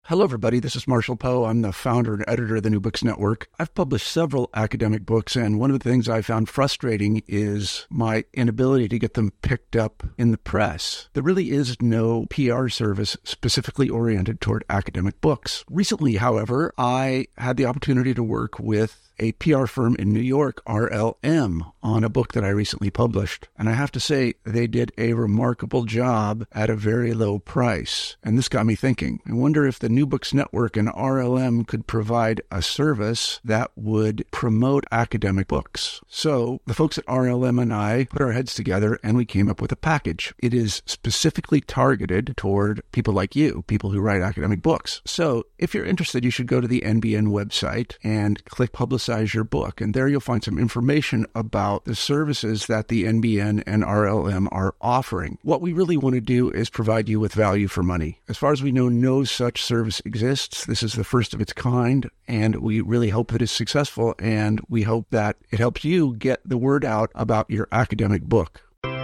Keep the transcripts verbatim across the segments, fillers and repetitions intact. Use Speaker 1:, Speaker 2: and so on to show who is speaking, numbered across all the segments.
Speaker 1: Hello, everybody. This is Marshall Poe. I'm the founder and editor of the New Books Network. I've published several academic books, and one of the things I found frustrating is my inability to get them picked up in the press. There really is no P R service specifically oriented toward academic books. Recently, however, I had the opportunity to work with a P R firm in New York, R L M, on a book that I recently published. And I have to say, they did a remarkable job at a very low price. And this got me thinking. I wonder if the New Books Network and R L M could provide a service that would promote academic books. So the folks at R L M and I put our heads together and we came up with a package. It is specifically targeted toward people like you, people who write academic books. So if you're interested, you should go to the N B N website and click Publicize your book, and there you'll find some information about the services that the N B N and R L M are offering. What we really want to do is provide you with value for money. As far as we know, no such service exists. This is the first of its kind, and we really hope that it's successful, and we hope that it helps you get the word out about your academic book.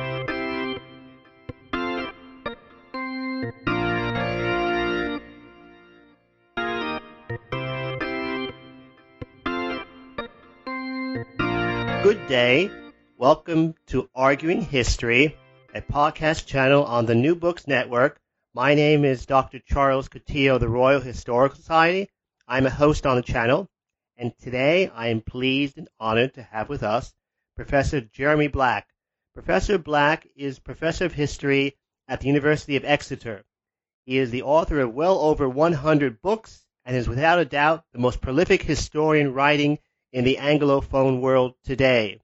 Speaker 2: Good day. Welcome to Arguing History, a podcast channel on the New Books Network. My name is Doctor Charles Coutinho of the Royal Historical Society. I'm a host on the channel, and today I am pleased and honored to have with us Professor Jeremy Black. Professor Black is Professor of History at the University of Exeter. He is the author of well over one hundred books and is without a doubt the most prolific historian writing in the Anglophone world today.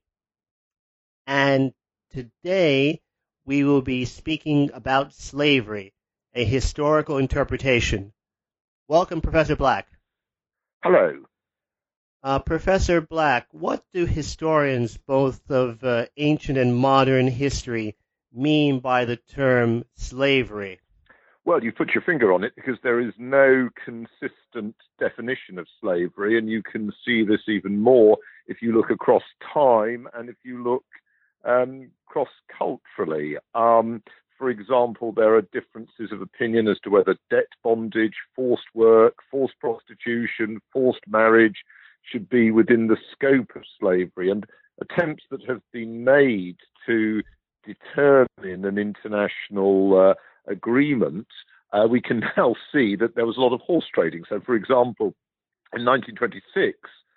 Speaker 2: And today we will be speaking about slavery, a historical interpretation. Welcome, Professor Black.
Speaker 3: Hello.
Speaker 2: Uh, Professor Black, what do historians, both of uh, ancient and modern history, mean by the term slavery?
Speaker 3: Well, you put your finger on it because there is no consistent definition of slavery, and you can see this even more if you look across time and if you look um, cross-culturally. Um, for example, there are differences of opinion as to whether debt bondage, forced work, forced prostitution, forced marriage should be within the scope of slavery, and attempts that have been made to determine an international uh, agreement, uh, we can now see that there was a lot of horse trading. So, for example, in nineteen twenty-six,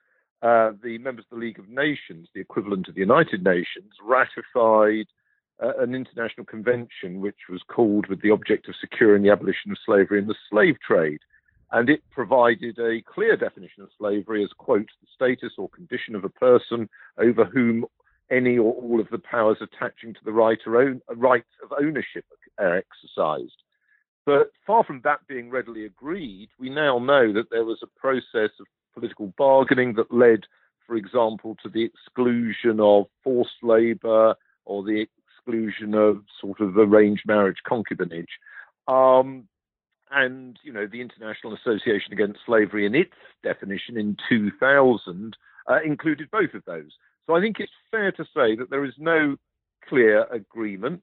Speaker 3: uh, the members of the League of Nations, the equivalent of the United Nations, ratified uh, an international convention which was called with the object of securing the abolition of slavery and the slave trade. And it provided a clear definition of slavery as, quote, the status or condition of a person over whom any or all of the powers attaching to the right or own, rights of ownership are exercised. But far from that being readily agreed, we now know that there was a process of political bargaining that led, for example, to the exclusion of forced labor or the exclusion of sort of arranged marriage concubinage. Um, and, you know, the International Association Against Slavery in its definition in two thousand uh, included both of those. So I think it's fair to say that there is no clear agreement.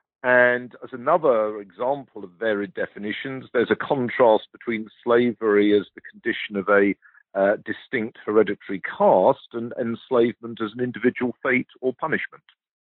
Speaker 3: And as another example of varied definitions, there's a contrast between slavery as the condition of a uh, distinct hereditary caste and enslavement as an individual fate or punishment.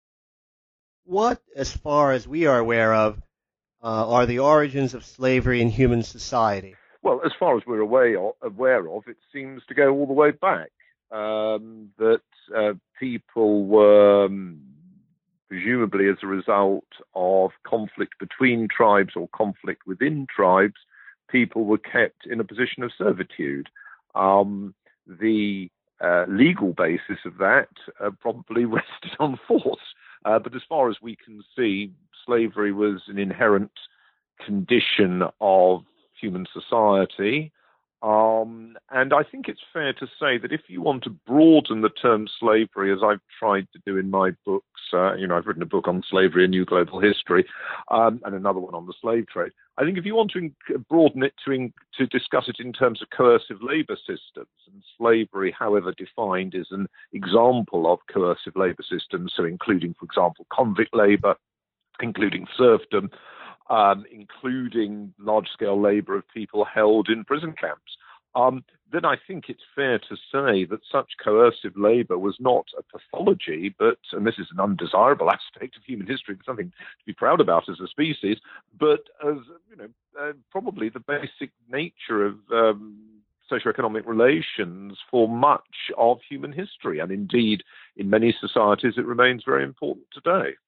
Speaker 2: What, as far as we are aware of, uh, are the origins of slavery in human society?
Speaker 3: Well, as far as we're aware of, aware of it seems to go all the way back. Um, that uh, people were, um, presumably as a result of conflict between tribes or conflict within tribes, people were kept in a position of servitude. Um, the uh, legal basis of that uh, probably rested on force. Uh, but as far as we can see, slavery was an inherent condition of human society. Um, and I think it's fair to say that if you want to broaden the term slavery, as I've tried to do in my books, uh, you know, I've written a book on slavery, A New Global History, um, and another one on the slave trade. I think if you want to in- broaden it to, in- to discuss it in terms of coercive labor systems, and slavery, however defined, is an example of coercive labor systems, so including, for example, convict labor, including serfdom, um, including large-scale labor of people held in prison camps, um, then I think it's fair to say that such coercive labor was not a pathology, but, and this is an undesirable aspect of human history, but something to be proud about as a species, but as, you know, uh, probably the basic nature of um, socioeconomic relations for much of human history. And indeed, in many societies, it remains very important today.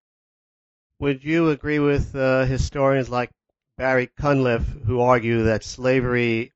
Speaker 2: Would you agree with uh, historians like Barry Cunliffe, who argue that slavery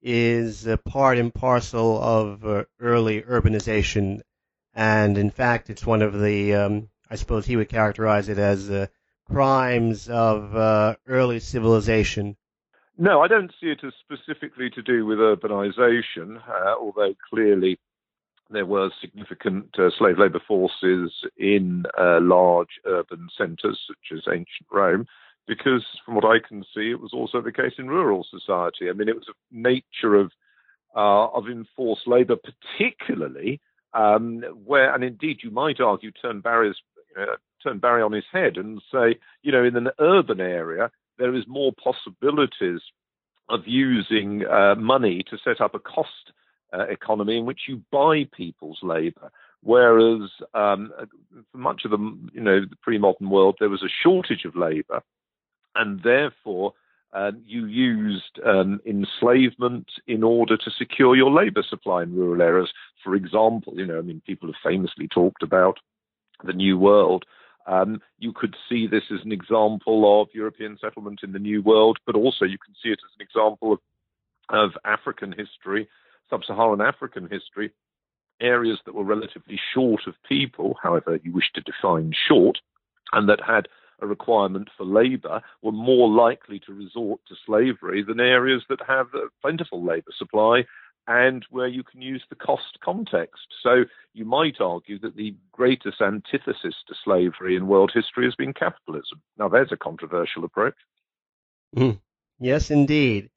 Speaker 2: is a part and parcel of uh, early urbanization, and in fact, it's one of the, um, I suppose he would characterize it as uh, crimes of uh, early civilization?
Speaker 3: No, I don't see it as specifically to do with urbanization, uh, although clearly there were significant uh, slave labor forces in uh, large urban centers such as ancient Rome, because from what I can see, it was also the case in rural society. I mean, it was a nature of uh, of enforced labor, particularly um, where, and indeed you might argue, turn Barry's, you know, turn Barry on his head and say, you know, in an urban area, there is more possibilities of using uh, money to set up a cost uh, economy in which you buy people's labor. Whereas um, for much of the, you know, the pre-modern world, there was a shortage of labor, and therefore um, you used um, enslavement in order to secure your labor supply in rural areas. For example, you know, I mean, people have famously talked about the New World. Um, you could see this as an example of European settlement in the New World, but also you can see it as an example of, of African history, sub-Saharan African history, areas that were relatively short of people, however you wish to define short, and that had a requirement for labor, were more likely to resort to slavery than areas that have a plentiful labor supply and where you can use the cost context. So you might argue that the greatest antithesis to slavery in world history has been capitalism. Now, there's a controversial approach.
Speaker 2: Mm. Yes, indeed.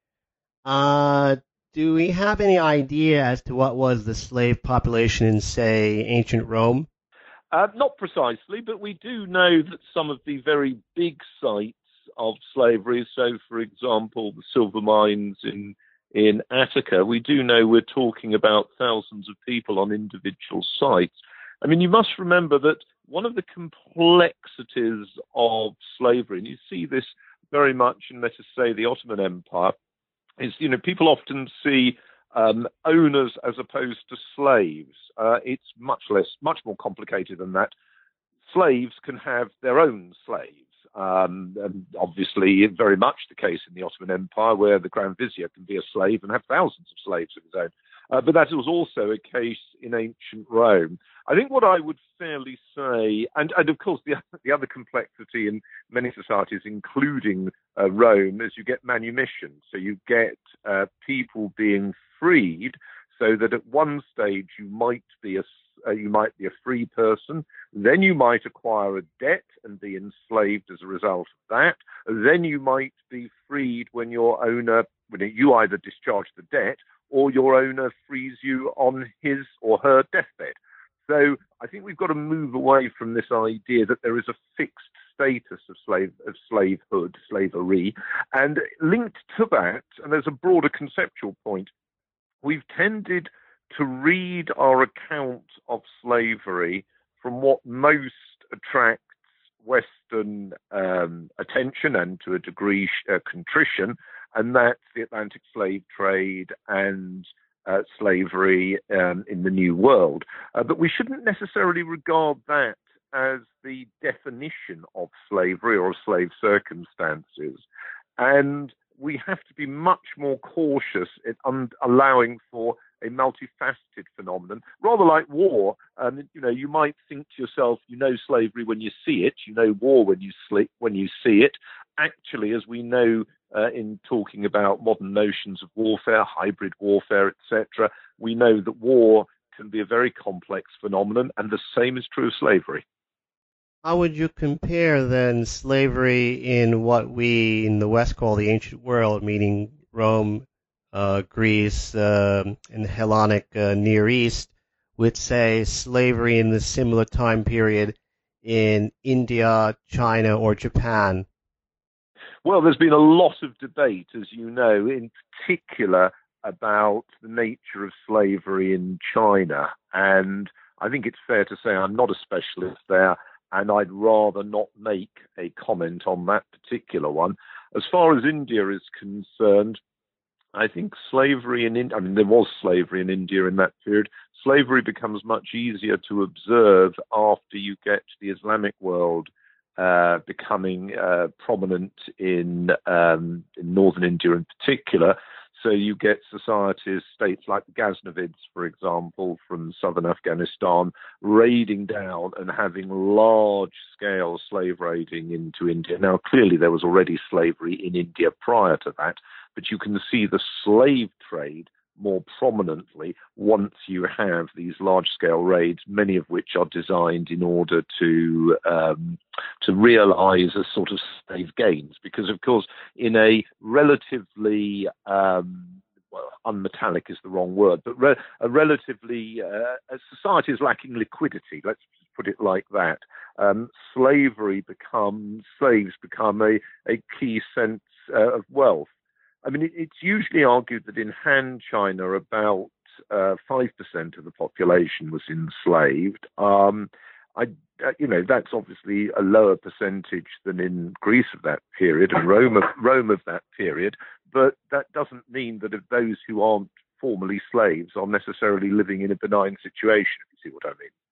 Speaker 2: Uh, do we have any idea as to what was the slave population in, say, ancient Rome?
Speaker 3: Uh, not precisely, but we do know that some of the very big sites of slavery, so, for example, the silver mines in In Attica, we do know we're talking about thousands of people on individual sites. I mean, you must remember that one of the complexities of slavery, and you see this very much in, let us say, the Ottoman Empire, is, you know, people often see um, owners as opposed to slaves. Uh, it's much less, much more complicated than that. Slaves can have their own slaves. Um, and obviously, very much the case in the Ottoman Empire, where the Grand Vizier can be a slave and have thousands of slaves of his own. Uh, but that was also a case in ancient Rome. I think what I would fairly say, and, and of course, the, the other complexity in many societies, including uh, Rome, is you get manumission. So you get uh, people being freed, so that at one stage you might be a Uh, you might be a free person, then you might acquire a debt and be enslaved as a result of that, then you might be freed when your owner, when you either discharge the debt or your owner frees you on his or her deathbed. So I think we've got to move away from this idea that there is a fixed status of slave of slavehood, slavery, and linked to that, and there's a broader conceptual point, we've tended to read our account of slavery from what most attracts Western um, attention and, to a degree, uh, contrition, and that's the Atlantic slave trade and uh, slavery um, in the New World. Uh, but we shouldn't necessarily regard that as the definition of slavery or of slave circumstances. And we have to be much more cautious in un- allowing for a multifaceted phenomenon, rather like war. Um, you know, you might think to yourself, you know slavery when you see it, you know war when you sleep, when you see it. Actually, as we know uh, in talking about modern notions of warfare, hybrid warfare, et cetera, we know that war can be a very complex phenomenon, and the same is true of slavery.
Speaker 2: How would you compare then slavery in what we in the West call the ancient world, meaning Rome, uh, Greece, uh, and the Hellenic uh, Near East, with, say, slavery in the similar time period in India, China, or Japan?
Speaker 3: Well, there's been a lot of debate, as you know, in particular about the nature of slavery in China. And I think it's fair to say I'm not a specialist there, and I'd rather not make a comment on that particular one. As far as India is concerned, I think slavery in India, I mean, there was slavery in India in that period. Slavery becomes much easier to observe after you get to the Islamic world uh, becoming uh, prominent in, um, in northern India in particular. So you get societies, states like the Ghaznavids, for example, from southern Afghanistan, raiding down and having large-scale slave raiding into India. Now, clearly there was already slavery in India prior to that, but you can see the slave trade more prominently once you have these large-scale raids, many of which are designed in order to um, to realize a sort of slave gains. Because, of course, in a relatively um, well, unmetallic is the wrong word, but re- a relatively uh, a society is lacking liquidity. Let's put it like that. Um, slavery becomes slaves become a, a key sense uh, of wealth. I mean, it, it's usually argued that in Han China, about uh, five percent of the population was enslaved. Um, I, uh, you know, that's obviously a lower percentage than in Greece of that period and Rome of, Rome of that period. But that doesn't mean that if those who aren't formally slaves are necessarily living in a benign situation, if you see what I mean.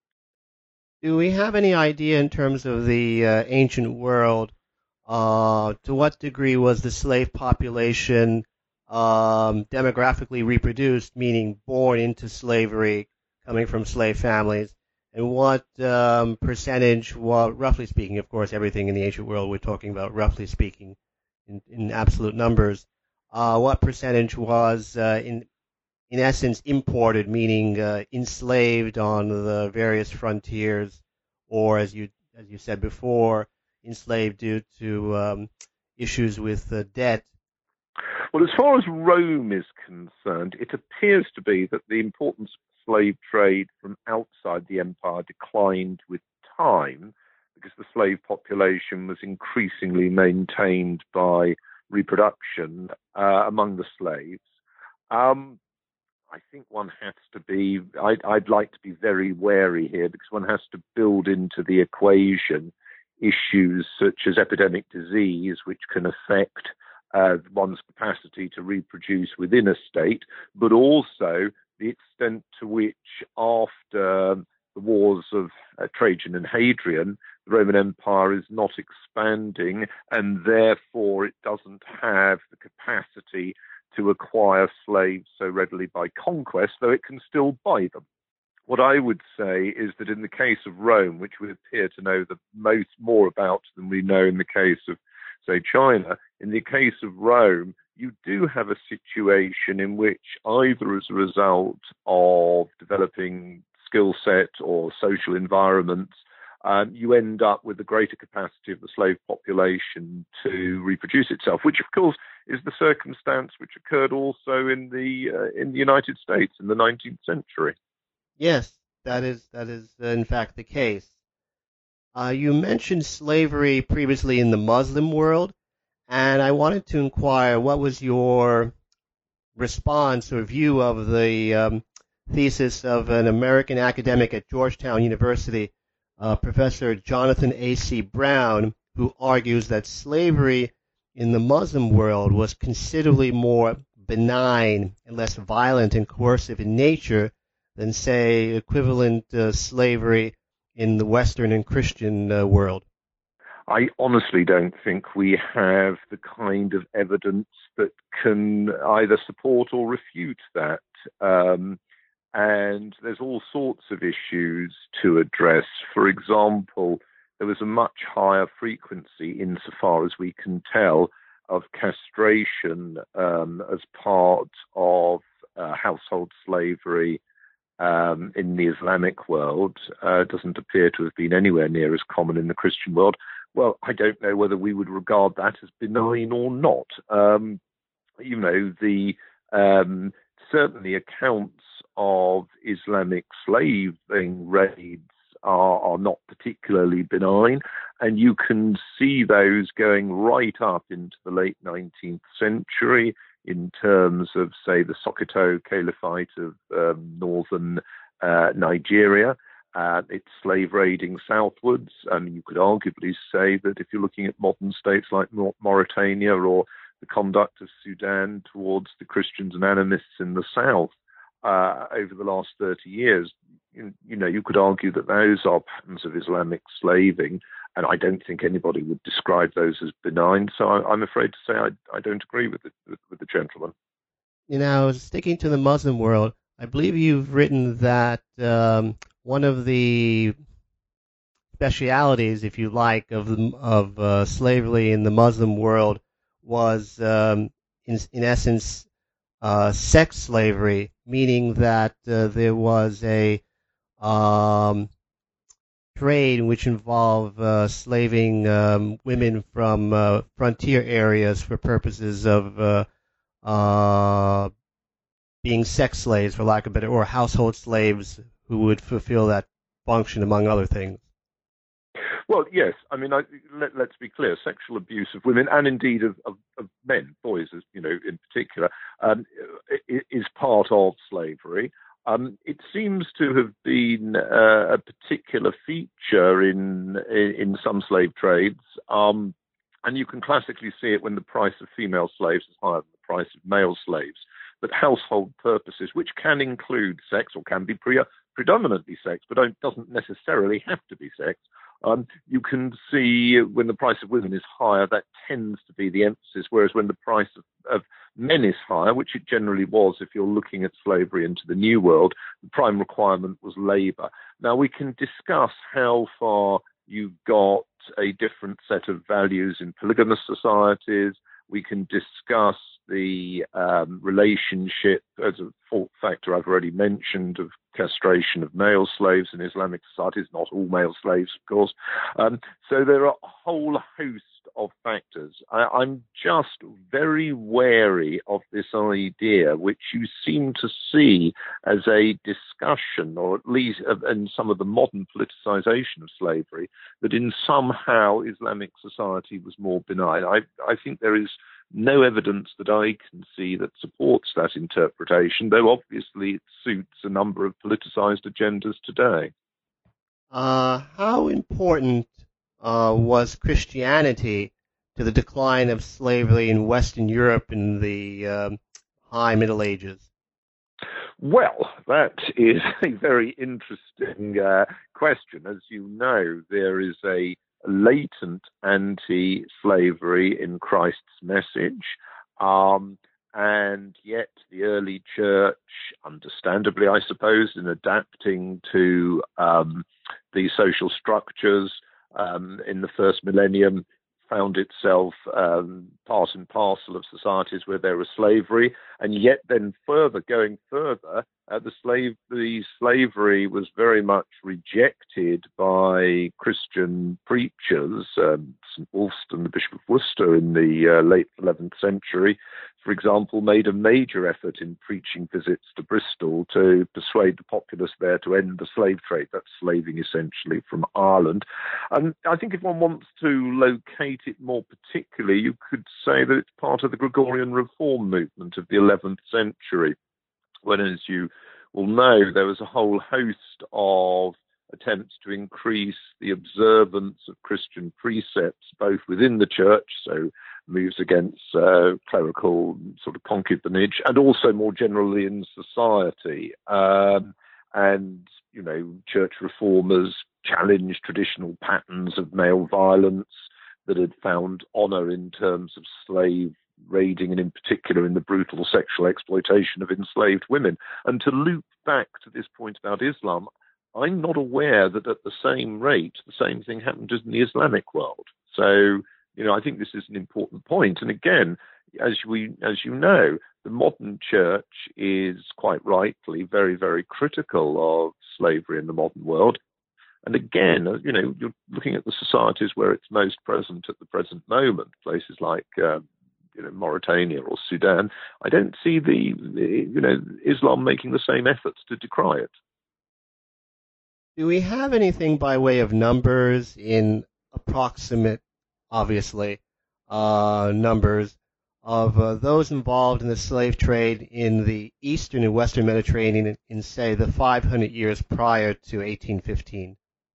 Speaker 2: Do we have any idea in terms of the uh, ancient world, uh, to what degree was the slave population um, demographically reproduced, meaning born into slavery, coming from slave families, and what um, percentage, well, roughly speaking, of course, everything in the ancient world we're talking about, roughly speaking, in, in absolute numbers, uh, what percentage was uh, in in essence imported, meaning uh, enslaved on the various frontiers, or as you as you said before, enslaved due to um, issues with uh, debt?
Speaker 3: Well, as far as Rome is concerned, it appears to be that the importance of the slave trade from outside the empire declined with time because the slave population was increasingly maintained by reproduction uh, among the slaves. Um, I think one has to be, I'd, I'd like to be very wary here because one has to build into the equation issues such as epidemic disease, which can affect uh, one's capacity to reproduce within a state, but also the extent to which after the wars of uh, Trajan and Hadrian, the Roman Empire is not expanding and therefore it doesn't have the capacity to acquire slaves so readily by conquest, though it can still buy them. What I would say is that in the case of Rome, which we appear to know the most more about than we know in the case of, say, China, in the case of Rome, you do have a situation in which either as a result of developing skill set or social environments, um, you end up with a greater capacity of the slave population to reproduce itself, which of course is the circumstance which occurred also in the uh, in the United States in the nineteenth century.
Speaker 2: Yes, that is that is uh, in fact the case. Uh, you mentioned slavery previously in the Muslim world, and I wanted to inquire what was your response or view of the um, thesis of an American academic at Georgetown University, uh, Professor Jonathan A C Brown, who argues that slavery in the Muslim world was considerably more benign and less violent and coercive in nature than, say, equivalent uh, slavery in the Western and Christian uh, world.
Speaker 3: I honestly don't think we have the kind of evidence that can either support or refute that. Um, and there's all sorts of issues to address. For example, there was a much higher frequency, insofar as we can tell, of castration um, as part of uh, household slavery um, in the Islamic world. Uh, doesn't appear to have been anywhere near as common in the Christian world. Well, I don't know whether we would regard that as benign or not. Um, you know, the um, certainly accounts of Islamic slaving raids are, are not particularly benign. and you can see those going right up into the late nineteenth century in terms of, say, the Sokoto Caliphate of um, northern uh, Nigeria. Uh, it's slave raiding southwards. I mean, you could arguably say that if you're looking at modern states like Mauritania or the conduct of Sudan towards the Christians and animists in the south uh, over the last thirty years, you, you know, you could argue that those are patterns of Islamic slaving, and I don't think anybody would describe those as benign. So I, I'm afraid to say I, I don't agree with the, with, with the gentleman.
Speaker 2: You know, sticking to the Muslim world, I believe you've written that um, one of the specialities, if you like, of of uh, slavery in the Muslim world was, um, in, in essence, uh, sex slavery, meaning that uh, there was a um, trade which involved uh, slaving um, women from uh, frontier areas for purposes of uh, uh, being sex slaves, for lack of a better, or household slaves who would fulfill that function, among other things.
Speaker 3: Well, yes. I mean, I, let, let's be clear. Sexual abuse of women, and indeed of, of, of men, boys, as you know, in particular, um, is part of slavery. Um, it seems to have been uh, a particular feature in in some slave trades, um, and you can classically see it when the price of female slaves is higher than the price of male slaves. But household purposes, which can include sex or can be pre- predominantly sex, but don't, doesn't necessarily have to be sex. Um, you can see when the price of women is higher, that tends to be the emphasis, whereas when the price of, of men is higher, which it generally was if you're looking at slavery into the New World, the prime requirement was labour. Now, we can discuss how far you got a different set of values in polygamous societies. We can discuss the um, relationship, as a fault factor I've already mentioned, of castration of male slaves in Islamic societies, not all male slaves, of course. Um, so there are a whole host of factors. I, I'm just very wary of this idea, which you seem to see as a discussion, or at least in some of the modern politicization of slavery, that in somehow Islamic society was more benign. I, I think there is no evidence that I can see that supports that interpretation, though obviously it suits a number of politicized agendas today.
Speaker 2: Uh, how important uh, was Christianity to the decline of slavery in Western Europe in the um, High Middle Ages?
Speaker 3: Well, that is a very interesting uh, question. As you know, there is a latent anti-slavery in Christ's message, um, and yet the early church, understandably, I suppose, in adapting to um, the social structures um, in the first millennium, found itself um, part and parcel of societies where there was slavery, and yet then further, going further, uh, the slave, the slavery was very much rejected by Christian preachers. Um, Saint Wulfstan, the Bishop of Worcester, in the uh, late eleventh century, for example, made a major effort in preaching visits to Bristol to persuade the populace there to end the slave trade. That's slaving essentially from Ireland. And I think if one wants to locate it more particularly, you could say that it's part of the Gregorian reform movement of the eleventh century, when, as you will know, there was a whole host of attempts to increase the observance of Christian precepts, both within the church, so moves against uh, clerical sort of concubinage, and also more generally in society. Um, and, you know, church reformers challenged traditional patterns of male violence that had found honour in terms of slave raiding, and in particular in the brutal sexual exploitation of enslaved women. And to loop back to this point about Islam, I'm not aware that at the same rate the same thing happened in the Islamic world. So, you know, I think this is an important point. And again, as we, as you know, the modern church is quite rightly very, very critical of slavery in the modern world. And again, you know, you're looking at the societies where it's most present at the present moment, places like, um, you know, Mauritania or Sudan. I don't see the, the, you know, Islam making the same efforts to decry it.
Speaker 2: Do we have anything by way of numbers in approximate, obviously, uh, numbers of uh, those involved in the slave trade in the eastern and western Mediterranean in, in say, the five hundred years prior to eighteen fifteen?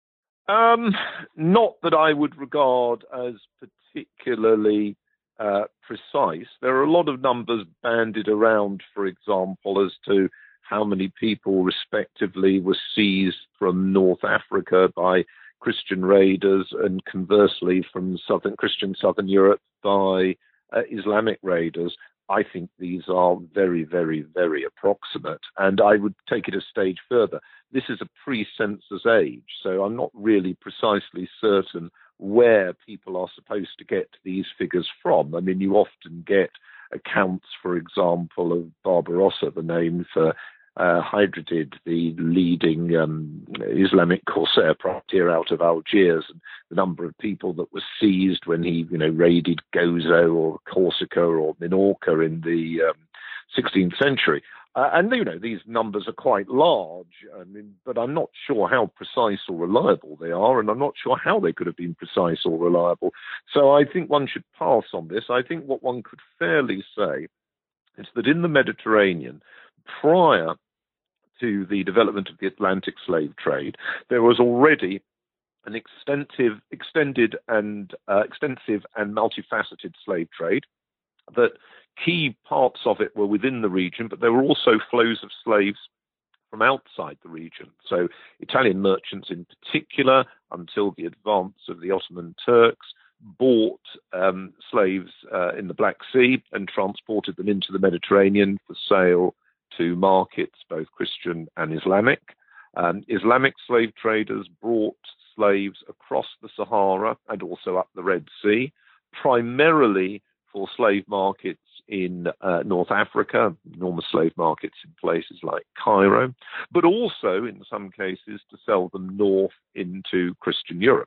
Speaker 3: Um, not that I would regard as particularly uh, precise. There are a lot of numbers bandied around, for example, as to how many people respectively were seized from North Africa by Christian raiders and conversely from southern Christian southern Europe by uh, Islamic raiders. I think these are very, very, very approximate. And I would take it a stage further. This is a pre-census age, so I'm not really precisely certain where people are supposed to get these figures from. I mean, you often get accounts, for example, of Barbarossa, the name for uh, Hydrodid, the leading um, Islamic corsair privateer out of Algiers, and the number of people that were seized when he, you know, raided Gozo or Corsica or Minorca in the um, sixteenth century. Uh, and, you know, these numbers are quite large, I mean, but I'm not sure how precise or reliable they are, and I'm not sure how they could have been precise or reliable. So I think one should pass on this. I think what one could fairly say is that in the Mediterranean, prior to the development of the Atlantic slave trade, there was already an extensive, extended and uh, extensive and multifaceted slave trade. That key parts of it were within the region, but there were also flows of slaves from outside the region. So Italian merchants in particular, until the advance of the Ottoman Turks, bought um, slaves uh, in the Black Sea and transported them into the Mediterranean for sale to markets, both Christian and Islamic. Um, Islamic slave traders brought slaves across the Sahara and also up the Red Sea, primarily for slave markets in uh, North Africa, enormous slave markets in places like Cairo, but also in some cases to sell them north into Christian Europe.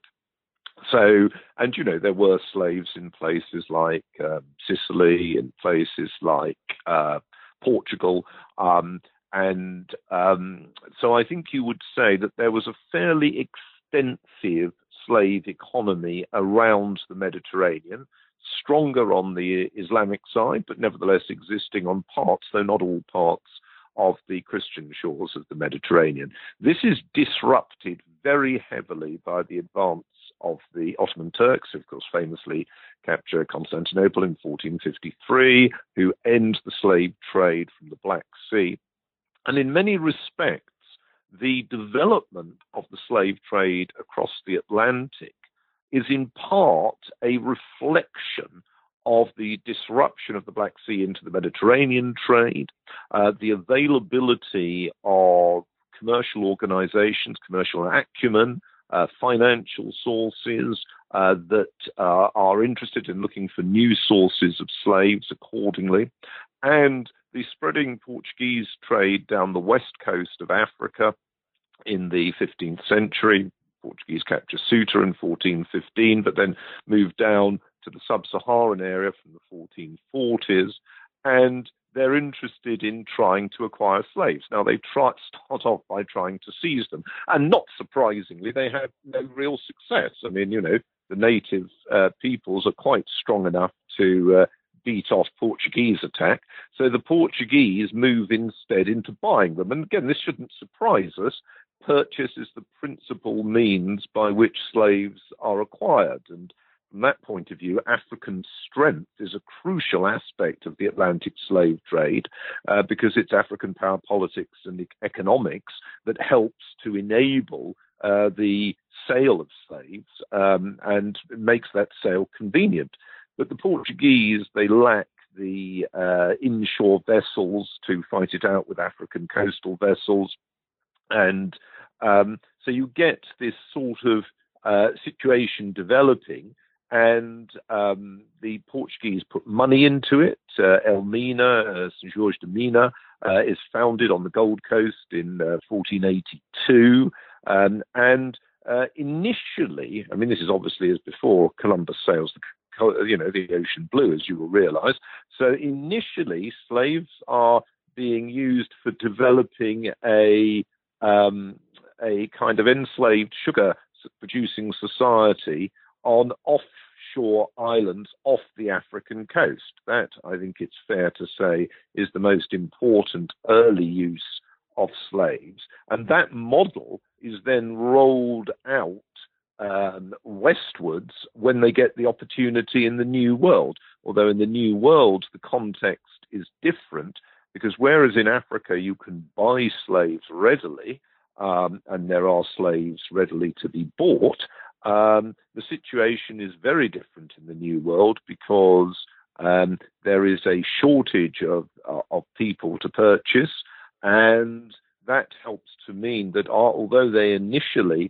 Speaker 3: So, and you know, there were slaves in places like um, Sicily, in places like uh, Portugal, um, and um, so I think you would say that there was a fairly extensive slave economy around the Mediterranean, stronger on the Islamic side, but nevertheless existing on parts, though not all parts, of the Christian shores of the Mediterranean. This is disrupted very heavily by the advance of the Ottoman Turks, who of course famously capture Constantinople in fourteen fifty-three, who end the slave trade from the Black Sea. And in many respects, the development of the slave trade across the Atlantic is in part a reflection of the disruption of the Black Sea into the Mediterranean trade, uh, the availability of commercial organizations, commercial acumen, uh, financial sources uh, that uh, are interested in looking for new sources of slaves accordingly, and the spreading Portuguese trade down the west coast of Africa in the fifteenth century. Portuguese capture Ceuta in fourteen fifteen, but then moved down to the sub-Saharan area from the fourteen forties, and they're interested in trying to acquire slaves. Now, they try, start off by trying to seize them, and not surprisingly, they have no real success. I mean, you know, the native uh, peoples are quite strong enough to uh, beat off Portuguese attack, so the Portuguese move instead into buying them. And again, this shouldn't surprise us. Purchase is the principal means by which slaves are acquired. And from that point of view, African strength is a crucial aspect of the Atlantic slave trade uh, because it's African power politics and economics that helps to enable uh, the sale of slaves um, and makes that sale convenient. But the Portuguese, they lack the uh, inshore vessels to fight it out with African coastal vessels. And um, so you get this sort of uh, situation developing, and um, the Portuguese put money into it. Uh, Elmina, uh, Saint George de Mina, uh, is founded on the Gold Coast in uh, fourteen eighty-two. Um, and uh, initially, I mean, this is obviously as before Columbus sails the, you know, the ocean blue, as you will realize. So initially, slaves are being used for developing a um, a kind of enslaved sugar producing society on offshore islands off the African coast. That, I think it's fair to say, is the most important early use of slaves. And that model is then rolled out um, westwards when they get the opportunity in the New World. Although in the New World, the context is different, because whereas in Africa you can buy slaves readily, um, and there are slaves readily to be bought, um, the situation is very different in the New World, because um, there is a shortage of, uh, of people to purchase, and that helps to mean that although they initially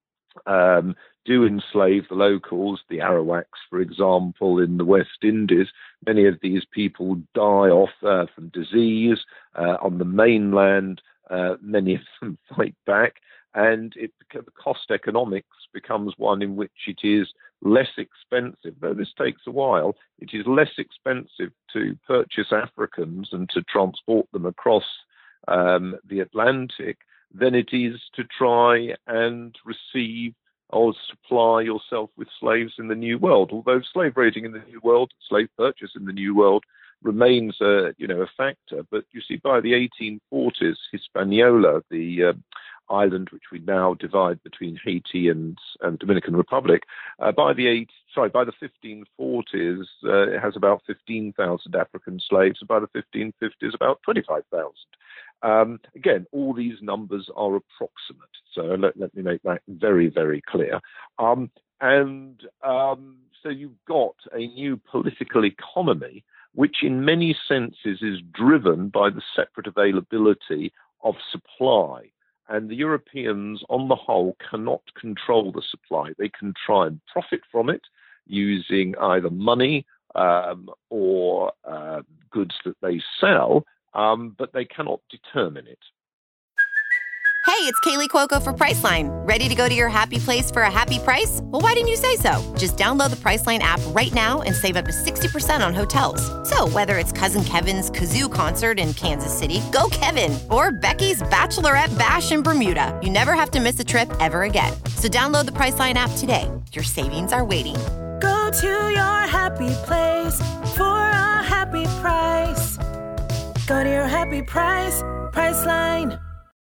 Speaker 3: um, do enslave the locals, the Arawaks, for example, in the West Indies, many of these people die off uh, from disease. Uh, on the mainland, uh, many of them fight back, and it, the cost economics becomes one in which it is less expensive, though this takes a while, it is less expensive to purchase Africans and to transport them across um, the Atlantic than it is to try and receive or supply yourself with slaves in the New World. Although slave raiding in the New World, slave purchase in the New World remains a, you know, a factor. But you see, by the eighteen forties, Hispaniola, the uh, island which we now divide between Haiti and, and Dominican Republic, uh, by the eight, sorry, by the fifteen forties, uh, it has about fifteen thousand African slaves, and by the fifteen fifties, about twenty-five thousand. Um, again, all these numbers are approximate, so let, let me make that very, very clear. Um, and um, so you've got a new political economy, which in many senses is driven by the separate availability of supply. And the Europeans, on the whole, cannot control the supply. They can try and profit from it using either money um, or uh, goods that they sell, um, but they cannot determine it.
Speaker 4: Hey, it's Kaylee Cuoco for Priceline. Ready to go to your happy place for a happy price? Well, why didn't you say so? Just download the Priceline app right now and save up to sixty percent on hotels. So whether it's Cousin Kevin's Kazoo Concert in Kansas City, go Kevin, or Becky's Bachelorette Bash in Bermuda, you never have to miss a trip ever again. So download the Priceline app today. Your savings are waiting.
Speaker 5: Go to your happy place for a happy price. Go to your happy price, Priceline.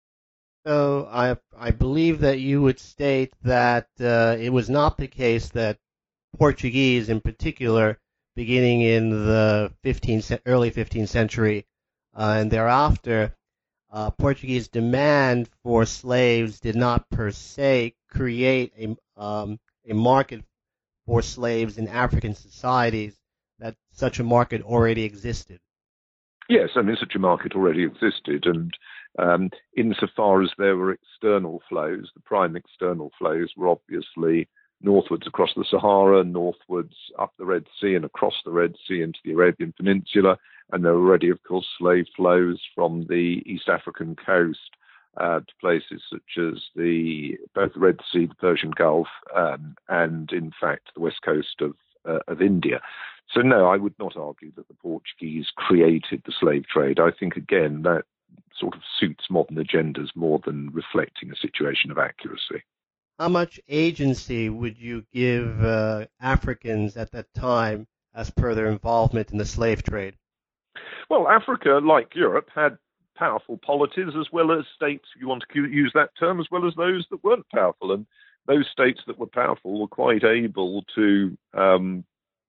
Speaker 2: So I I believe that you would state that uh, it was not the case that Portuguese, in particular, beginning in the fifteenth, early fifteenth century uh, and thereafter, uh, Portuguese demand for slaves did not per se create a um, a market for slaves in African societies. That such a market already existed.
Speaker 3: Yes, I mean, such a market already existed, and um, insofar as there were external flows, the prime external flows were obviously northwards across the Sahara, northwards up the Red Sea and across the Red Sea into the Arabian Peninsula, and there were already, of course, slave flows from the East African coast uh, to places such as the both the Red Sea, the Persian Gulf, um, and in fact the west coast of uh, of India. So no, I would not argue that the Portuguese created the slave trade. I think, again, that sort of suits modern agendas more than reflecting a situation of accuracy.
Speaker 2: How much agency would you give uh, Africans at that time as per their involvement in the slave trade?
Speaker 3: Well, Africa, like Europe, had powerful polities as well as states, if you want to use that term, as well as those that weren't powerful. And those states that were powerful were quite able to um,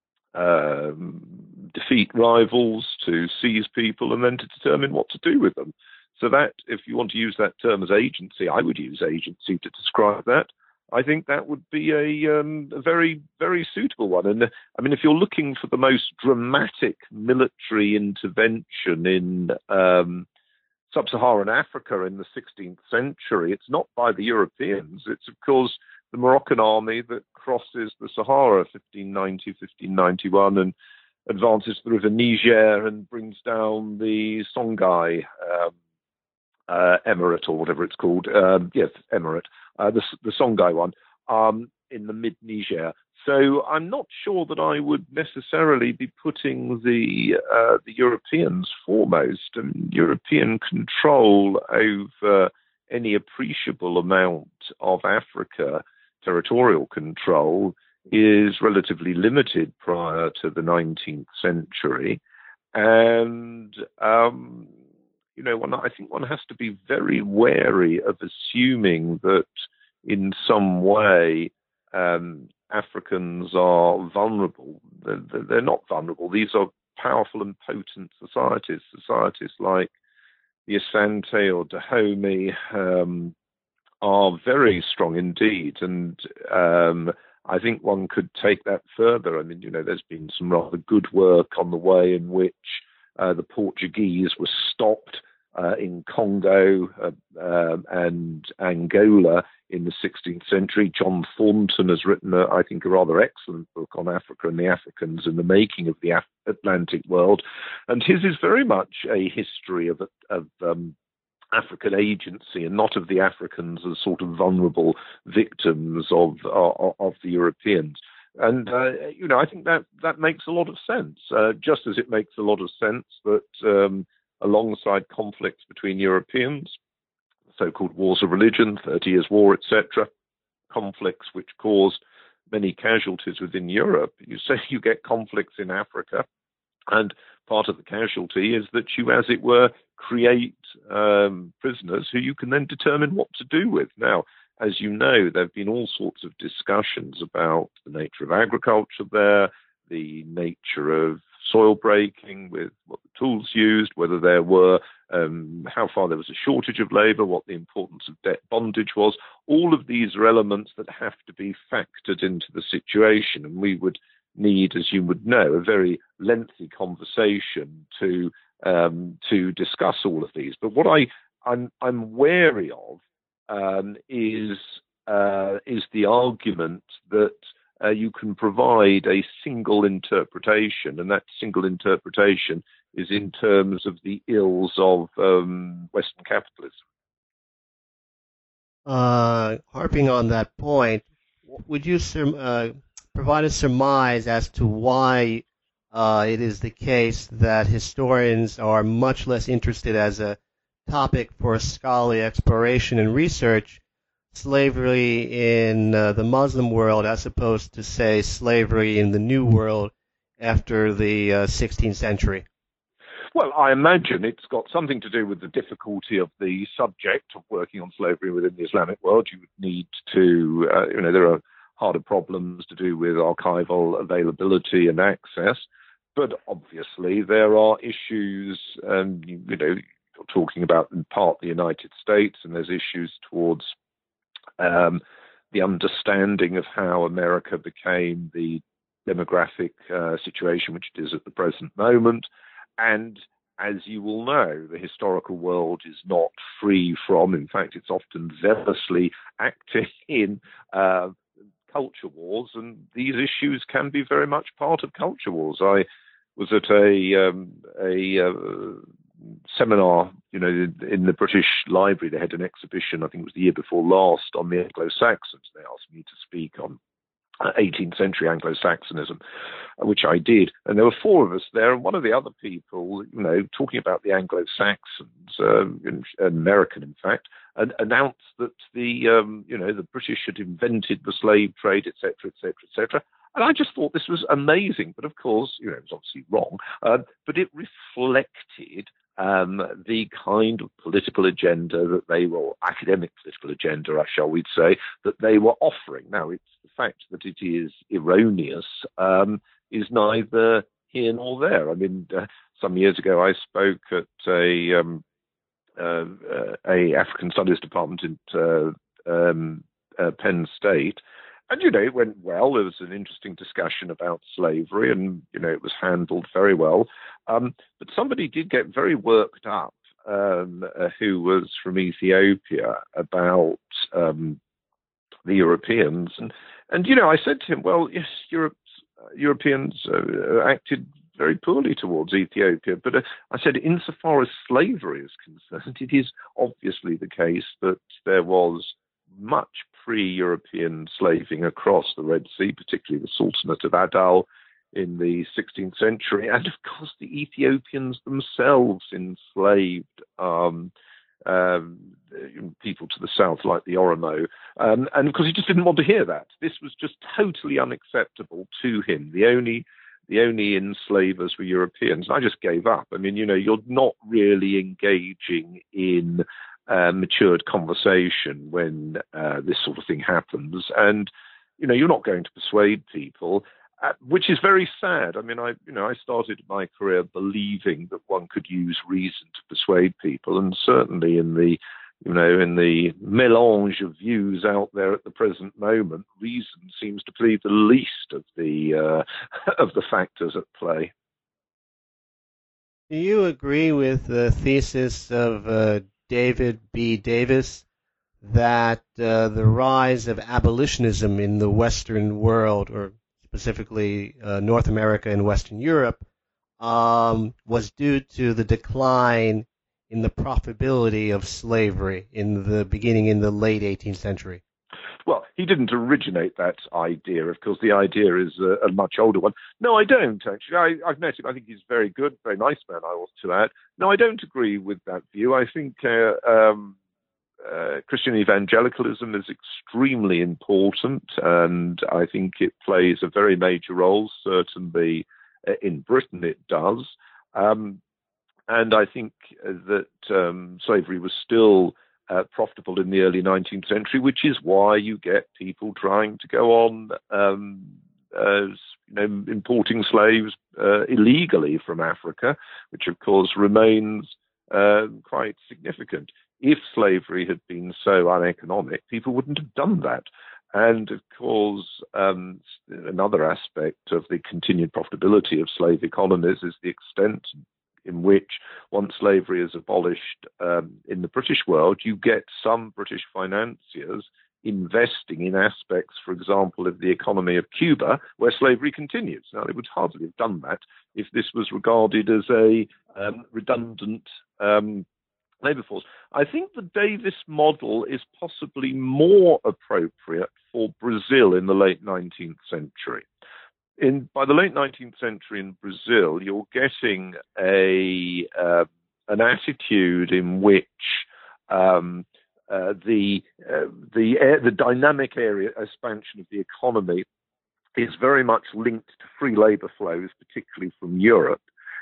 Speaker 3: Um, defeat rivals, to seize people, and then to determine what to do with them. So that, if you want to use that term as agency, I would use agency to describe that. I think that would be a, um, a very, very suitable one. And I mean, if you're looking for the most dramatic military intervention in um, sub-Saharan Africa in the sixteenth century, it's not by the Europeans. It's, of course, the Moroccan army that crosses the Sahara fifteen ninety, fifteen ninety-one and advances to the river Niger and brings down the Songhai um, uh, Emirate, or whatever it's called. Um, yes, Emirate, uh, the, the Songhai one, um, in the mid-Niger. So I'm not sure that I would necessarily be putting the uh, the Europeans foremost. And European control over any appreciable amount of Africa, territorial control, is relatively limited prior to the nineteenth century. And, um, you know, one, I think one has to be very wary of assuming that in some way um, Africans are vulnerable. They're, they're not vulnerable. These are powerful and potent societies, societies like the Asante or Dahomey um, are very strong indeed. And um, I think one could take that further. I mean, you know, there's been some rather good work on the way in which uh, the Portuguese were stopped uh, in Congo uh, um, and Angola in the sixteenth century. John Thornton has written, a, I think, a rather excellent book on Africa and the Africans and the making of the Af- Atlantic world. And his is very much a history of, of um, African agency and not of the Africans as sort of vulnerable victims of of, of the Europeans. And, uh, you know, I think that, that makes a lot of sense, uh, just as it makes a lot of sense that um, alongside conflicts between Europeans, so-called wars of religion, Thirty Years' War, et cetera, conflicts which caused many casualties within Europe, you say you get conflicts in Africa, and part of the casualty is that you, as it were, create um, prisoners who you can then determine what to do with. Now, as you know, there have been all sorts of discussions about the nature of agriculture there, the nature of soil breaking with what the tools used, whether there were, um, how far there was a shortage of labour, what the importance of debt bondage was. All of these are elements that have to be factored into the situation, and we would need, as you would know, a very lengthy conversation to um, to discuss all of these. But what I, I'm, I'm wary of um, is uh, is the argument that uh, you can provide a single interpretation, and that single interpretation is in terms of the ills of um, Western capitalism.
Speaker 2: Uh, harping on that point, would you uh, provide a surmise as to why uh, it is the case that historians are much less interested as a topic for scholarly exploration and research, slavery in uh, the Muslim world as opposed to, say, slavery in the New World after the uh, sixteenth century?
Speaker 3: Well, I imagine it's got something to do with the difficulty of the subject of working on slavery within the Islamic world. You would need to, uh, you know, there are harder problems to do with archival availability and access. But obviously there are issues, um, you, you know, you're talking about in part the United States, and there's issues towards um, the understanding of how America became the demographic uh, situation which it is at the present moment. And as you will know, the historical world is not free from, in fact, it's often zealously acting in uh, culture wars, and these issues can be very much part of culture wars. I was at a um, a uh, seminar, you know, in the British Library. They had an exhibition, I think it was the year before last, on the Anglo-Saxons. They asked me to speak on eighteenth century Anglo-Saxonism, which I did. And there were four of us there, and one of the other people, you know, talking about the Anglo-Saxons, uh, American, in fact, and announced that the, um, you know, the British had invented the slave trade, et cetera, et cetera, et cetera. And I just thought this was amazing. But of course, you know, it was obviously wrong, uh, but it reflected Um, the kind of political agenda that they were, academic political agenda, shall we say, that they were offering. Now, it's the fact that it is erroneous um, is neither here nor there. I mean, uh, some years ago, I spoke at a um, uh, uh, a African Studies department at uh, um, uh, Penn State. And, you know, it went well. There was an interesting discussion about slavery, and, you know, it was handled very well. Um, but somebody did get very worked up, um, uh, who was from Ethiopia, about um, the Europeans. And, and, you know, I said to him, well, yes, Europe, uh, Europeans uh, acted very poorly towards Ethiopia. But uh, I said, insofar as slavery is concerned, it is obviously the case that there was much pre-European slaving across the Red Sea, particularly the Sultanate of Adal in the sixteenth century. And of course, the Ethiopians themselves enslaved um, um, people to the south, like the Oromo. Um, and of course, he just didn't want to hear that. This was just totally unacceptable to him. The only the only enslavers were Europeans. I just gave up. I mean, you know, you're not really engaging in uh, matured conversation when uh, this sort of thing happens. And, you know, you're not going to persuade people, uh, which is very sad. I mean, I, you know, I started my career believing that one could use reason to persuade people. And certainly in the You know, in the melange of views out there at the present moment, reason seems to plead the least of the uh, of the factors at play.
Speaker 2: Do you agree with the thesis of uh, David B. Davis that uh, the rise of abolitionism in the Western world, or specifically uh, North America and Western Europe, um, was due to the decline in the profitability of slavery in the beginning in the late eighteenth century?
Speaker 3: Well, he didn't originate that idea. Of course, the idea is a, a much older one. No, I don't, actually. I, I've met him. I think he's very good, very nice man, I ought to add. No, I don't agree with that view. I think uh, um, uh, Christian evangelicalism is extremely important, and I think it plays a very major role. Certainly uh, in Britain it does. Um, And I think that um, slavery was still uh, profitable in the early nineteenth century, which is why you get people trying to go on um, as, you know, importing slaves uh, illegally from Africa, which of course remains uh, quite significant. If slavery had been so uneconomic, people wouldn't have done that. And of course, um, another aspect of the continued profitability of slave economies is the extent in which, once slavery is abolished um, in the British world, you get some British financiers investing in aspects, for example, of the economy of Cuba, where slavery continues. Now, they would hardly have done that if this was regarded as a um, redundant um, labour force. I think the Davis model is possibly more appropriate for Brazil in the late nineteenth century. In, by the late nineteenth century in Brazil, you're getting a uh, an attitude in which um, uh, the uh, the uh, the dynamic area expansion of the economy is very much linked to free labour flows, particularly from Europe,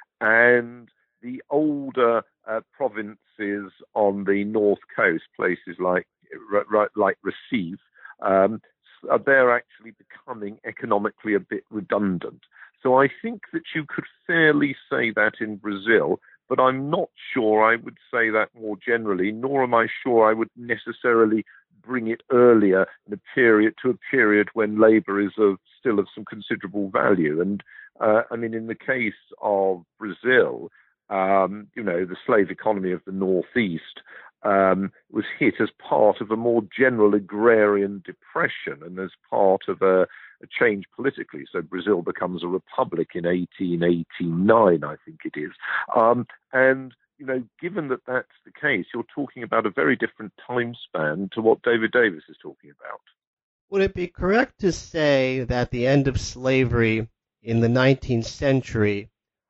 Speaker 3: and the older uh, provinces on the north coast, places like like Recife. Um, they're actually becoming economically a bit redundant. So I think that you could fairly say that in Brazil, but I'm not sure I would say that more generally, nor am I sure I would necessarily bring it earlier in a period to a period when labour is of, still of some considerable value. And uh, I mean, in the case of Brazil, um, you know, the slave economy of the Northeast Um, was hit as part of a more general agrarian depression and as part of a, a change politically. So Brazil becomes a republic in eighteen eighty-nine, I think it is. Um, and, you know, given that that's the case, you're talking about a very different time span to what David Davis is talking about.
Speaker 2: Would it be correct to say that the end of slavery in the nineteenth century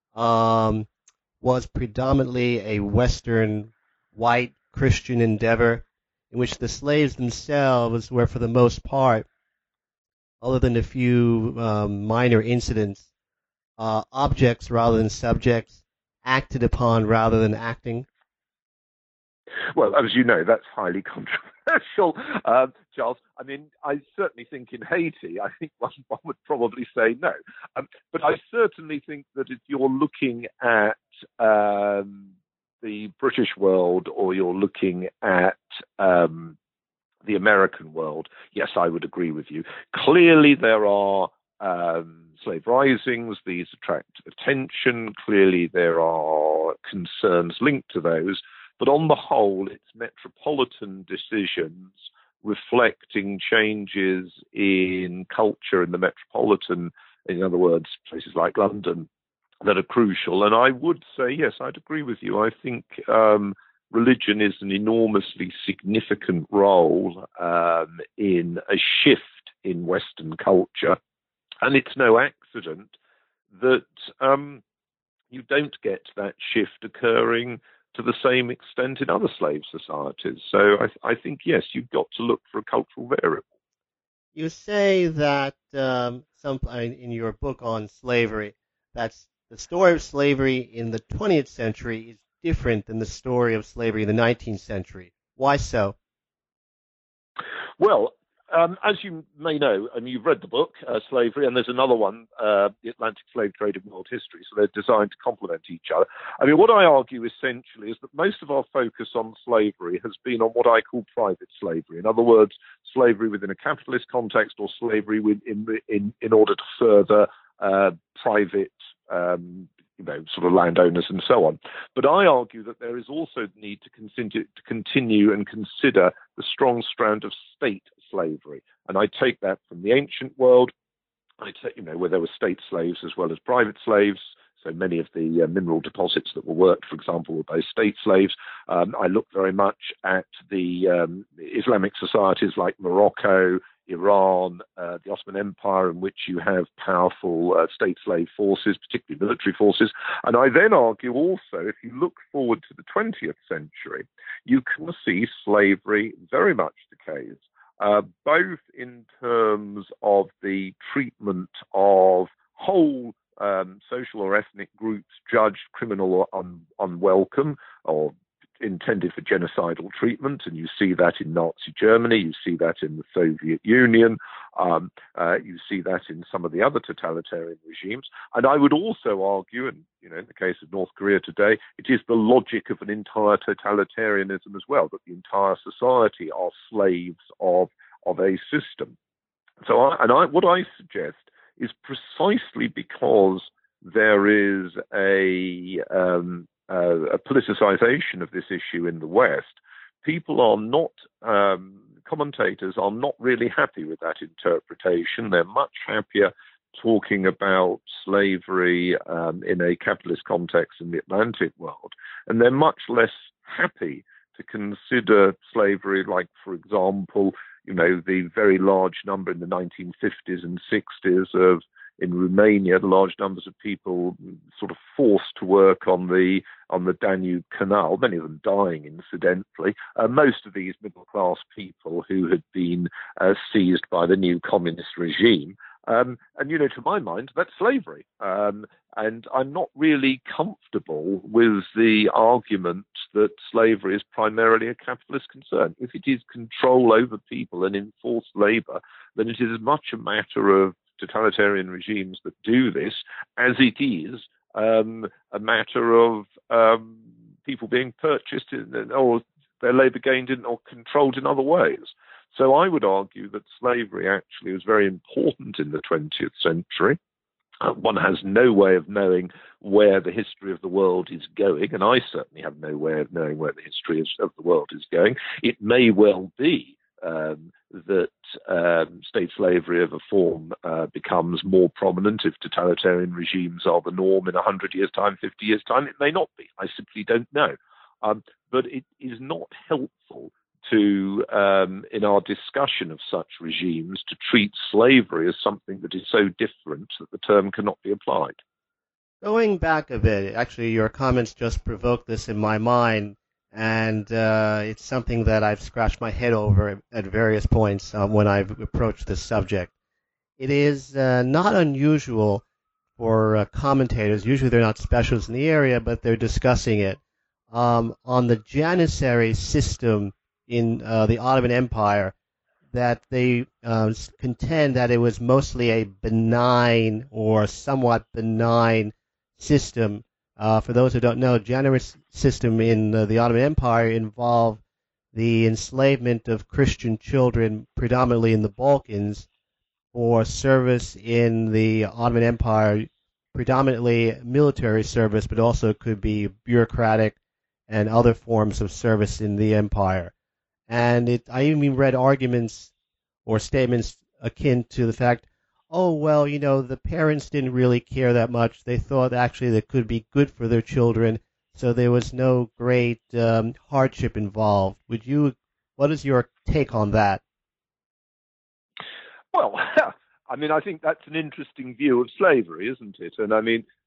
Speaker 2: um, was predominantly a Western white Christian endeavor, in which the slaves themselves were, for the most part, other than a few um, minor incidents, uh, objects rather than subjects, acted upon rather than acting?
Speaker 3: Well, as you know, that's highly controversial, uh, Charles. I mean, I certainly think in Haiti, I think one, one would probably say no. Um, but I certainly think that if you're looking at um, the British world, or you're looking at um, the American world, yes, I would agree with you. Clearly, there are um, slave risings. These attract attention. Clearly, there are concerns linked to those. But on the whole, it's metropolitan decisions reflecting changes in culture in the metropolitan, in other words, places like London, that are crucial. And I would say, yes, I'd agree with you. I think um, religion is an enormously significant role um, in a shift in Western culture. And it's no accident that um, you don't get that shift occurring to the same extent in other slave societies. So I, I think, yes, you've got to look for a cultural variable.
Speaker 2: You say that um, some in your book on slavery, that's the story of slavery in the twentieth century is different than the story of slavery in the nineteenth century. Why so?
Speaker 3: Well, um, as you may know, and you've read the book, uh, Slavery, and there's another one, uh, The Atlantic Slave Trade in World History, so they're designed to complement each other. I mean, what I argue essentially is that most of our focus on slavery has been on what I call private slavery. In other words, slavery within a capitalist context or slavery in, in, in order to further uh, private um you know, sort of landowners and so on. But I argue that there is also the need to continue, to continue and consider the strong strand of state slavery. And I take that from the ancient world, I take, you know, where there were state slaves as well as private slaves. So many of the uh, mineral deposits that were worked, for example, were by state slaves. Um, I look very much at the um, Islamic societies like Morocco, Iran, uh, the Ottoman Empire, in which you have powerful uh, state slave forces, particularly military forces. And I then argue also, if you look forward to the twentieth century, you can see slavery very much the case, uh, both in terms of the treatment of whole um, social or ethnic groups judged criminal or un- unwelcome or intended for genocidal treatment, and you see that in Nazi Germany, you see that in the Soviet Union, um, uh, you see that in some of the other totalitarian regimes. And I would also argue, and you know, in the case of North Korea today, it is the logic of an entire totalitarianism as well, that the entire society are slaves of of a system. So, I, and I, what I suggest is precisely because there is a um, Uh, a politicization of this issue in the West, people are not, um, commentators are not really happy with that interpretation. They're much happier talking about slavery um, in a capitalist context in the Atlantic world, and they're much less happy to consider slavery like, for example, you know, the very large number in the nineteen fifties and sixties of in Romania, the large numbers of people sort of forced to work on the on the Danube Canal, many of them dying incidentally. Uh, most of these middle-class people who had been uh, seized by the new communist regime. Um, and, you know, to my mind, that's slavery. Um, and I'm not really comfortable with the argument that slavery is primarily a capitalist concern. If it is control over people and enforced labor, then it is as much a matter of totalitarian regimes that do this as it is um, a matter of um, people being purchased in, or their labor gained in or controlled in other ways. So I would argue that slavery actually was very important in the twentieth century. Uh, one has no way of knowing where the history of the world is going, and I certainly have no way of knowing where the history is, of the world is going. It may well be Um, that um, state slavery of a form uh, becomes more prominent if totalitarian regimes are the norm in one hundred years' time, fifty years' time. It may not be. I simply don't know. Um, but it is not helpful to, um, in our discussion of such regimes, to treat slavery as something that is so different that the term cannot be applied.
Speaker 2: Going back a bit, actually, your comments just provoked this in my mind. And uh, it's something that I've scratched my head over at various points um, when I've approached this subject. It is uh, not unusual for uh, commentators, usually they're not specialists in the area, but they're discussing it, um, on the Janissary system in uh, the Ottoman Empire, that they uh, contend that it was mostly a benign or somewhat benign system. Uh, for those who don't know, Janissary system in uh, the Ottoman Empire involved the enslavement of Christian children, predominantly in the Balkans, for service in the Ottoman Empire, predominantly military service, but also could be bureaucratic and other forms of service in the empire. And it, I even read arguments or statements akin to the fact, oh, well, you know, the parents didn't really care that much. They thought actually that could be good for their children, so there was no great um, hardship involved. Would you, what is your take on that?
Speaker 3: Well, I mean, I think that's an interesting view of slavery, isn't it? And I mean,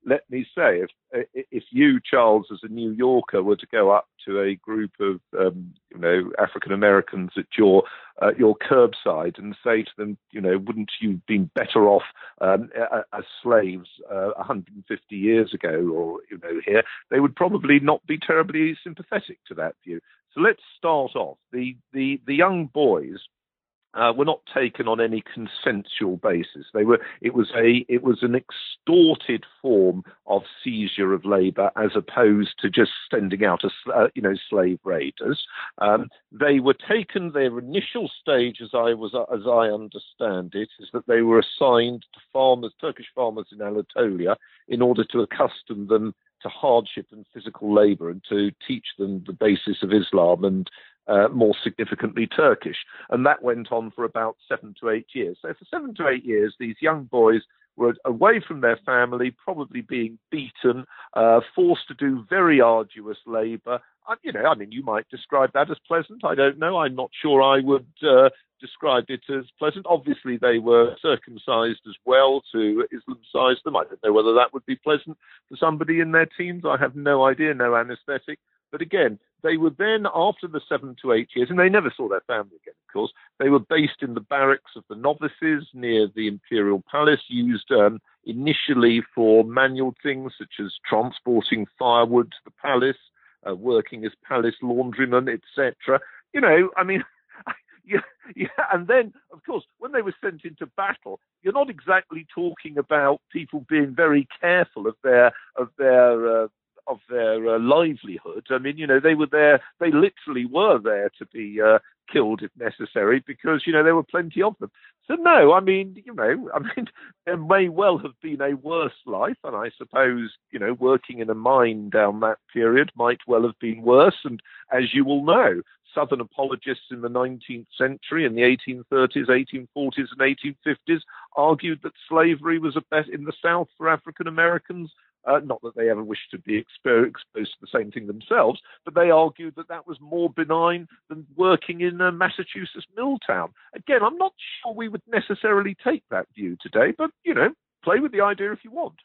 Speaker 3: let me say, if if you, Charles, as a New Yorker, were to go up to a group of um, you know African Americans at your uh, your curbside and say to them, you know, wouldn't you have been better off um, as slaves uh, one hundred fifty years ago, or you know here, they would probably not be terribly sympathetic to that view. So let's start off. The the the young boys Uh, were not taken on any consensual basis. They were. It was a. It was an extorted form of seizure of labour, as opposed to just sending out a, uh, you know, slave raiders. Um, they were taken. Their initial stage, as I was, as I understand it, is that they were assigned to farmers, Turkish farmers in Anatolia, in order to accustom them to hardship and physical labour, and to teach them the basis of Islam and, Uh, more significantly, Turkish. And that went on for about seven to eight years. So for seven to eight years, these young boys were away from their family, probably being beaten, uh, forced to do very arduous labour. Uh, you know, I mean, you might describe that as pleasant. I don't know. I'm not sure I would uh, describe it as pleasant. Obviously, they were circumcised as well to Islamcize them. I don't know whether that would be pleasant for somebody in their teens. I have no idea, no anaesthetic. But again, they were then, after the seven to eight years, and they never saw their family again, of course, they were based in the barracks of the novices near the imperial palace, used um, initially for manual things such as transporting firewood to the palace, uh, working as palace laundrymen, et cetera. You know, I mean, yeah, yeah, and then, of course, when they were sent into battle, you're not exactly talking about people being very careful of their of their uh, of their uh, livelihood. I mean, you know, they were there, they literally were there to be uh, killed if necessary, because, you know, there were plenty of them. So no, I mean, you know, I mean, there may well have been a worse life, and I suppose, you know, working in a mine down that period might well have been worse. And as you will know, Southern apologists in the nineteenth century, in the eighteen thirties, eighteen forties and eighteen fifties, argued that slavery was a bet in the South for African Americans. Uh, not that they ever wished to be expo- exposed to the same thing themselves, but they argued that that was more benign than working in a Massachusetts mill town. Again, I'm not sure we would necessarily take that view today, but, you know, play with the idea if you want.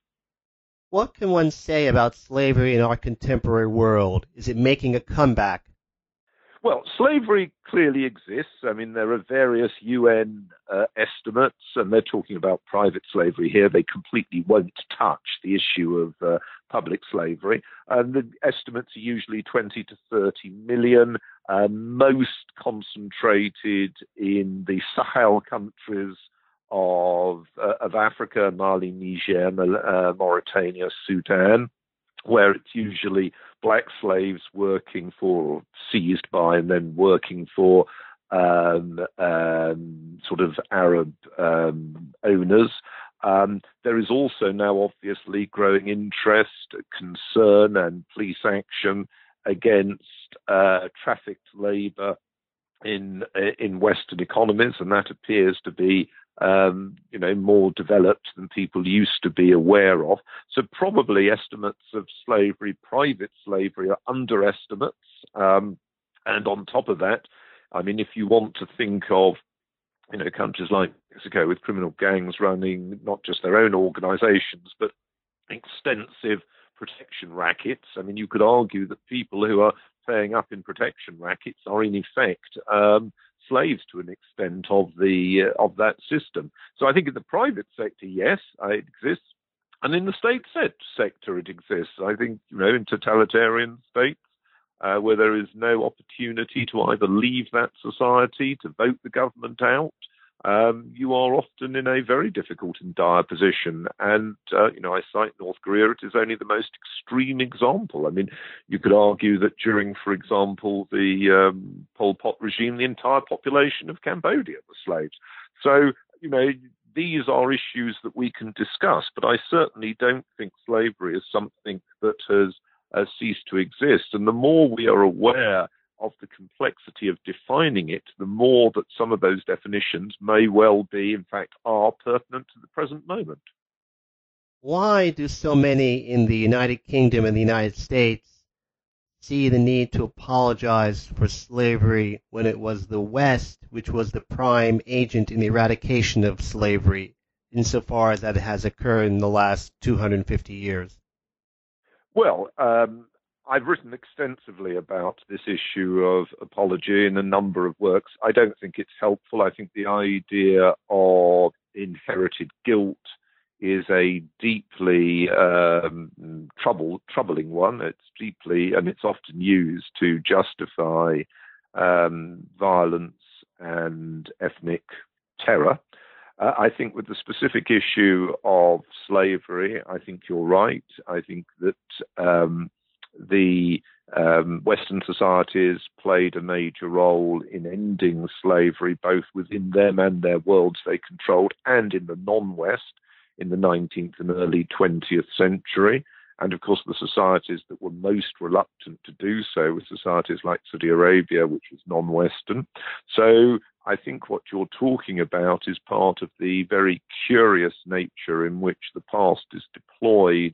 Speaker 2: What can one say about slavery in our contemporary world? Is it making a comeback?
Speaker 3: Well, slavery clearly exists. I mean, there are various U N uh, estimates, and they're talking about private slavery here. They completely won't touch the issue of uh, public slavery. And the estimates are usually twenty to thirty million, uh, most concentrated in the Sahel countries of, uh, of Africa, Mali, Niger, uh, Mauritania, Sudan, where it's usually black slaves working for, or seized by, and then working for um, um, sort of Arab um, owners. Um, there is also now obviously growing interest, concern, and police action against uh, trafficked labour in in Western economies, and that appears to be Um, you know, more developed than people used to be aware of. So probably estimates of slavery, private slavery, are underestimates. Um, and on top of that, I mean, if you want to think of, you know, countries like Mexico with criminal gangs running not just their own organizations, but extensive protection rackets. I mean, you could argue that people who are paying up in protection rackets are in effect um, slaves to an extent of the uh, of that system. So I think in the private sector, yes, it exists, and in the state se- sector, it exists. I think, you know, in totalitarian states uh, where there is no opportunity to either leave that society, to vote the government out, um, you are often in a very difficult and dire position. And, uh, you know, I cite North Korea. It is only the most extreme example. I mean, you could argue that during, for example, the um, Pol Pot regime, the entire population of Cambodia were slaves. So, you know, these are issues that we can discuss, but I certainly don't think slavery is something that has uh, ceased to exist. And the more we are aware of the complexity of defining it, the more that some of those definitions may well be, in fact, are pertinent to the present moment.
Speaker 2: Why do so many in the United Kingdom and the United States see the need to apologize for slavery when it was the West which was the prime agent in the eradication of slavery? insofar as that it has occurred in the last two hundred fifty years?
Speaker 3: Well, um, I've written extensively about this issue of apology in a number of works. I don't think it's helpful. I think the idea of inherited guilt is a deeply um, trouble, troubling one. It's deeply, and it's often used to justify um, violence and ethnic terror. Uh, I think with the specific issue of slavery, I think you're right. I think that um, the um, Western societies played a major role in ending slavery, both within them and their worlds they controlled, and in the non-West in the nineteenth and early twentieth century. And of course, the societies that were most reluctant to do so were societies like Saudi Arabia, which was non-Western. So I think what you're talking about is part of the very curious nature in which the past is deployed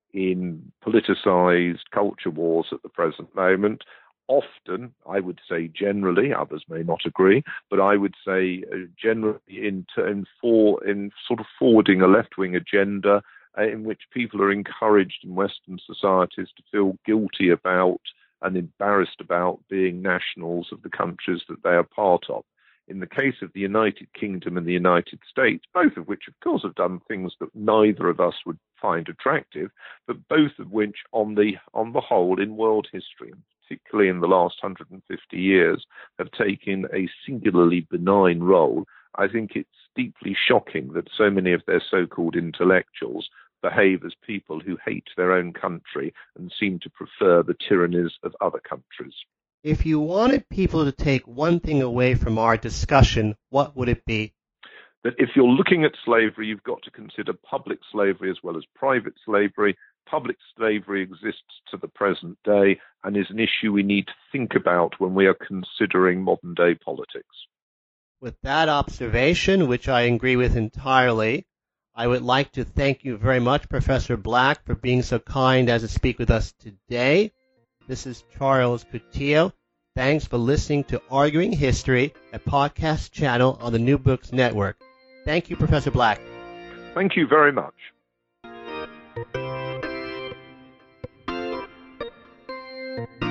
Speaker 3: in politicized culture wars at the present moment. Often, I would say generally, others may not agree, but I would say uh, generally in, in, for, in sort of forwarding a left-wing agenda uh, in which people are encouraged in Western societies to feel guilty about and embarrassed about being nationals of the countries that they are part of. In the case of the United Kingdom and the United States, both of which, of course, have done things that neither of us would find attractive, but both of which, on the on the whole, in world history, particularly in the last one hundred fifty years, have taken a singularly benign role. I think it's deeply shocking that so many of their so-called intellectuals behave as people who hate their own country and seem to prefer the tyrannies of other countries.
Speaker 2: If you wanted people to take one thing away from our discussion, what would it be?
Speaker 3: That if you're looking at slavery, you've got to consider public slavery as well as private slavery. Public slavery exists to the present day and is an issue we need to think about when we are considering modern day politics.
Speaker 2: With that observation, which I agree with entirely, I would like to thank you very much, Professor Black, for being so kind as to speak with us today. This is Charles Coutinho. Thanks for listening to Arguing History, a podcast channel on the New Books Network. Thank you, Professor Black.
Speaker 3: Thank you very much.
Speaker 5: Thank you.